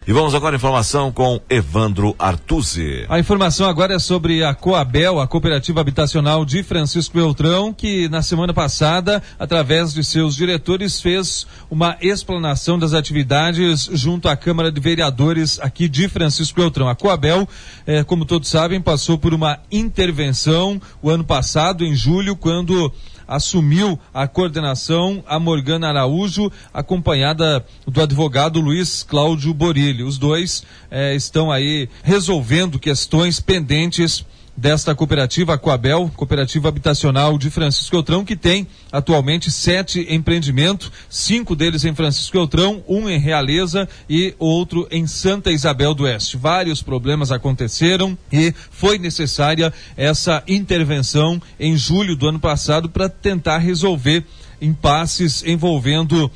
E vamos agora à informação com Evandro Artuzzi. A informação agora é sobre a Coabel, a Cooperativa Habitacional de Francisco Beltrão, que na semana passada, através de seus diretores, fez uma explanação das atividades junto à Câmara de Vereadores aqui de Francisco Beltrão. A Coabel, como todos sabem, passou por uma intervenção o ano passado, em julho, quando assumiu a coordenação a Morgana Araújo, acompanhada do advogado Luiz Cláudio Borilli. Os dois estão aí resolvendo questões pendentes desta cooperativa, a Coabel, Cooperativa Habitacional de Francisco Beltrão, que tem atualmente 7 empreendimentos, 5 deles em Francisco Beltrão, 1 em Realeza e outro em Santa Isabel do Oeste. Vários problemas aconteceram e foi necessária essa intervenção em julho do ano passado para tentar resolver impasses envolvendo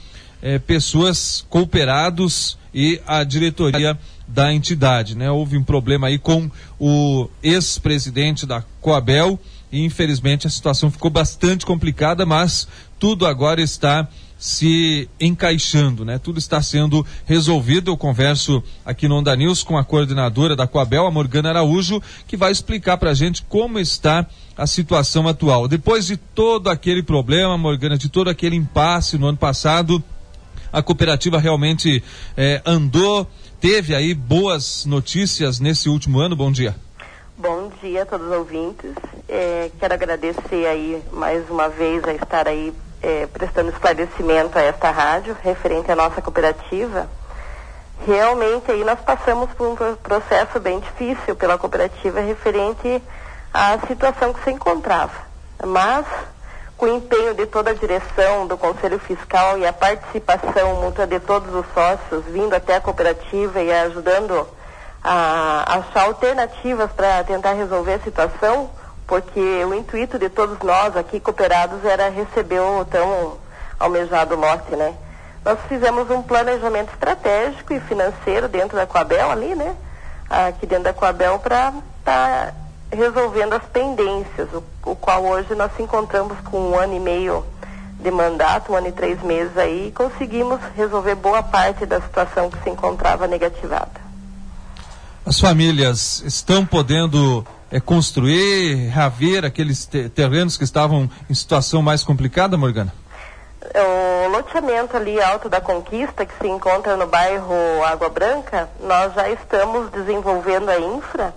pessoas, cooperados e a diretoria da entidade, né? Houve um problema aí com o ex-presidente da Coabel e infelizmente a situação ficou bastante complicada, mas tudo agora está se encaixando, né? Tudo está sendo resolvido. Eu converso aqui no Onda News com a coordenadora da Coabel, a Morgana Araújo, que vai explicar pra gente como está a situação atual. Depois de todo aquele problema, Morgana, de todo aquele impasse no ano passado, a cooperativa realmente andou. Teve aí boas notícias nesse último ano. Bom dia. Bom dia a todos os ouvintes. Quero agradecer aí mais uma vez a estar aí prestando esclarecimento a esta rádio referente à nossa cooperativa. Realmente aí nós passamos por um processo bem difícil pela cooperativa referente à situação que se encontrava. Mas com o empenho de toda a direção do Conselho Fiscal e a participação mútua de todos os sócios vindo até a cooperativa e ajudando a achar alternativas para tentar resolver a situação, porque o intuito de todos nós aqui cooperados era receber o tão almejado lote, né? Nós fizemos um planejamento estratégico e financeiro dentro da Coabel ali, né? Aqui dentro da Coabel para estar resolvendo as pendências, o qual hoje nós se encontramos com 1 ano e meio de mandato, 1 ano e 3 meses aí, e conseguimos resolver boa parte da situação que se encontrava negativada. As famílias estão podendo construir, reaver aqueles terrenos que estavam em situação mais complicada, Morgana? O loteamento ali Alto da Conquista, que se encontra no bairro Água Branca, nós já estamos desenvolvendo a infra.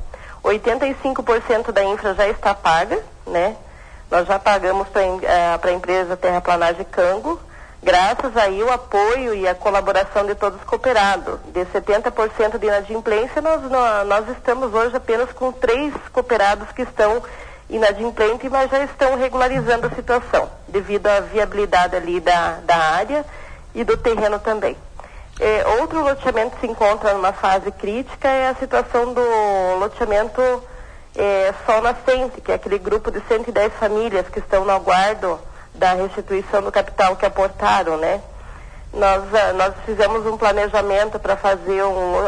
85% da infra já está paga, né? Nós já pagamos para a empresa Terraplanagem Cango, graças aí o apoio e a colaboração de todos os cooperados. De 70% de inadimplência, nós estamos hoje apenas com 3 cooperados que estão inadimplentes, mas já estão regularizando a situação, devido à viabilidade ali da área e do terreno também. Outro loteamento que se encontra numa fase crítica é a situação do loteamento Sol Nascente, que é aquele grupo de 110 famílias que estão no aguardo da restituição do capital que aportaram, né? Nós fizemos um planejamento para fazer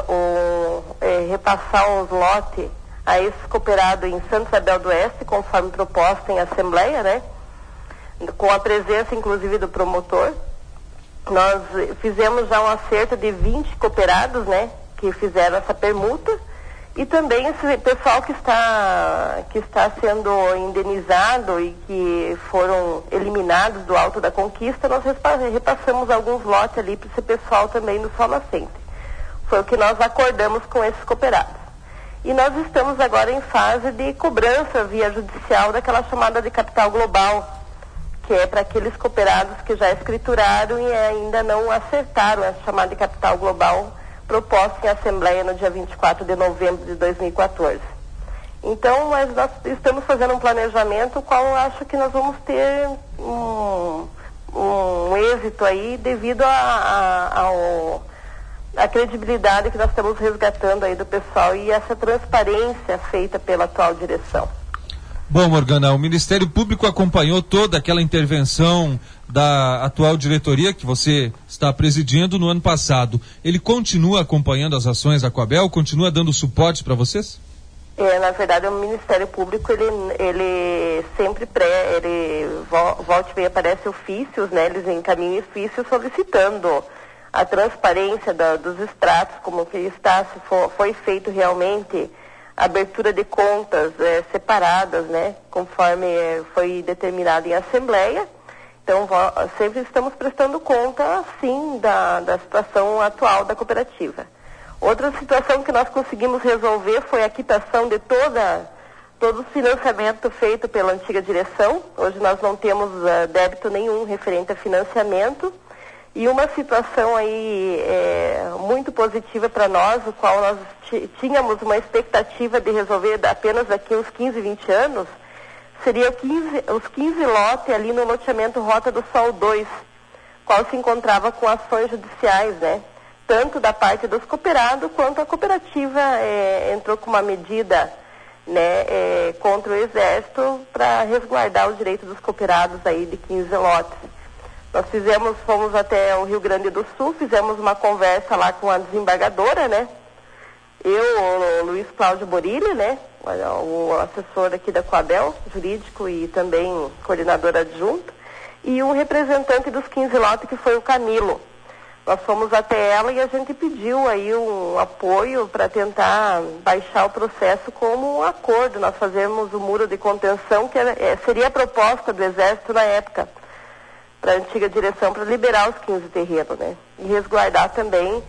repassar uns lotes a esse cooperado em Santa Isabel do Oeste, conforme proposta em assembleia, né? Com a presença inclusive do promotor. Nós fizemos já um acerto de 20 cooperados, né, que fizeram essa permuta, e também esse pessoal que está sendo indenizado e que foram eliminados do Alto da Conquista, nós repassamos alguns lotes ali para esse pessoal também do Sol Nascente. Foi o que nós acordamos com esses cooperados. E nós estamos agora em fase de cobrança via judicial daquela chamada de capital global, que é para aqueles cooperados que já escrituraram e ainda não acertaram a chamada de capital global proposta em assembleia no dia 24 de novembro de 2014. Então, mas nós estamos fazendo um planejamento, o qual eu acho que nós vamos ter um êxito aí devido à credibilidade que nós estamos resgatando aí do pessoal e essa transparência feita pela atual direção. Bom, Morgana, o Ministério Público acompanhou toda aquela intervenção da atual diretoria que você está presidindo no ano passado. Ele continua acompanhando as ações da Coabel? Continua dando suporte para vocês? Na verdade, o Ministério Público, ele sempre volta e meia aparece ofícios, né? Eles encaminham ofícios solicitando a transparência dos extratos, como que está, se foi feito realmente a abertura de contas separadas, né, conforme foi determinado em assembleia. Então, sempre estamos prestando conta, sim, da situação atual da cooperativa. Outra situação que nós conseguimos resolver foi a quitação de todo o financiamento feito pela antiga direção. Hoje nós não temos débito nenhum referente a financiamento. E uma situação aí muito positiva para nós, o qual nós tínhamos uma expectativa de resolver apenas daqui uns 15, 20 anos, seria os 15 lotes ali no loteamento Rota do Sol 2, qual se encontrava com ações judiciais, né? Tanto da parte dos cooperados, quanto a cooperativa entrou com uma medida, né, contra o Exército para resguardar o direito dos cooperados aí de 15 lotes. Nós fomos até o Rio Grande do Sul, fizemos uma conversa lá com a desembargadora, né? Eu, o Luiz Cláudio Borilli, né? O assessor aqui da Coabel, jurídico e também coordenador adjunto, e um representante dos 15 lotes, que foi o Camilo. Nós fomos até ela e a gente pediu aí um apoio para tentar baixar o processo como um acordo. Nós fazemos o muro de contenção, que seria a proposta do Exército na época, para a antiga direção, para liberar os 15 terrenos, né? E resguardar também,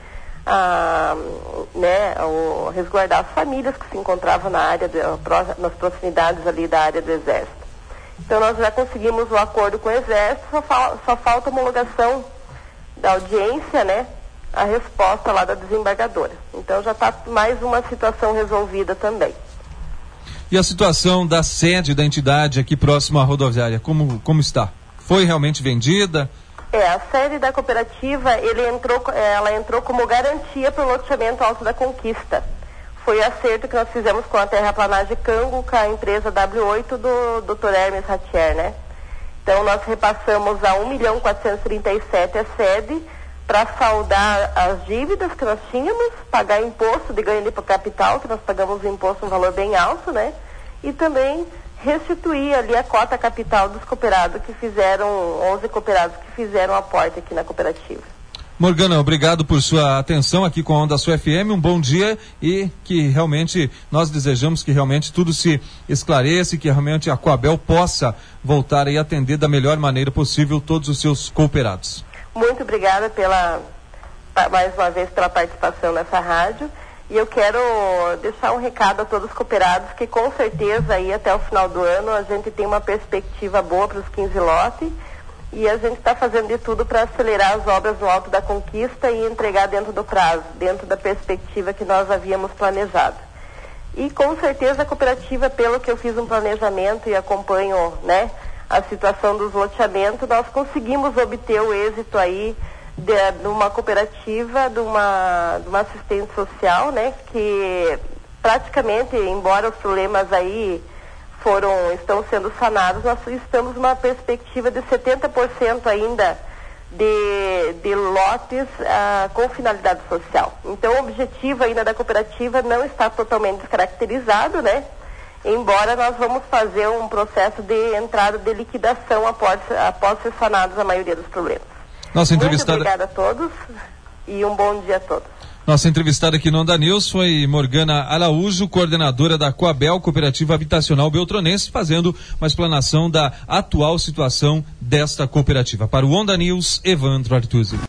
resguardar as famílias que se encontravam na área, nas proximidades ali da área do Exército. Então nós já conseguimos o acordo com o Exército, só falta a homologação da audiência, né? A resposta lá da desembargadora. Então já está mais uma situação resolvida também. E a situação da sede da entidade aqui próximo à rodoviária, como está? Foi realmente vendida? A sede da cooperativa, ela entrou como garantia para o loteamento Alto da Conquista. Foi acerto que nós fizemos com a Terraplanagem Cango, com a empresa W8 do Dr. Hermes Ratier, né? Então nós repassamos a 1.437.000 a sede para saldar as dívidas que nós tínhamos, pagar imposto de ganho de capital, que nós pagamos o imposto um valor bem alto, né? E também restituir ali a cota capital dos cooperados que fizeram, 11 cooperados que fizeram aporte aqui na cooperativa. Morgana, obrigado por sua atenção aqui com a Onda Sul FM, um bom dia, e que realmente nós desejamos que realmente tudo se esclareça e que realmente a Coabel possa voltar e atender da melhor maneira possível todos os seus cooperados. Muito obrigada mais uma vez pela participação nessa rádio. E eu quero deixar um recado a todos os cooperados que com certeza aí até o final do ano a gente tem uma perspectiva boa para os 15 lotes e a gente está fazendo de tudo para acelerar as obras no Alto da Conquista e entregar dentro do prazo, dentro da perspectiva que nós havíamos planejado. E com certeza a cooperativa, pelo que eu fiz um planejamento e acompanho, né, a situação dos loteamentos, nós conseguimos obter o êxito aí de uma cooperativa, de uma assistente social, né, que praticamente, embora os problemas aí estão sendo sanados, nós estamos numa perspectiva de 70% ainda de lotes com finalidade social. Então o objetivo ainda da cooperativa não está totalmente descaracterizado, né, embora nós vamos fazer um processo de entrada de liquidação após ser sanados a maioria dos problemas. Muito obrigada a todos e um bom dia a todos. Nossa entrevistada aqui no Onda News foi Morgana Araújo, coordenadora da Coabel, Cooperativa Habitacional Beltronense, fazendo uma explanação da atual situação desta cooperativa. Para o Onda News, Evandro Artuzzi.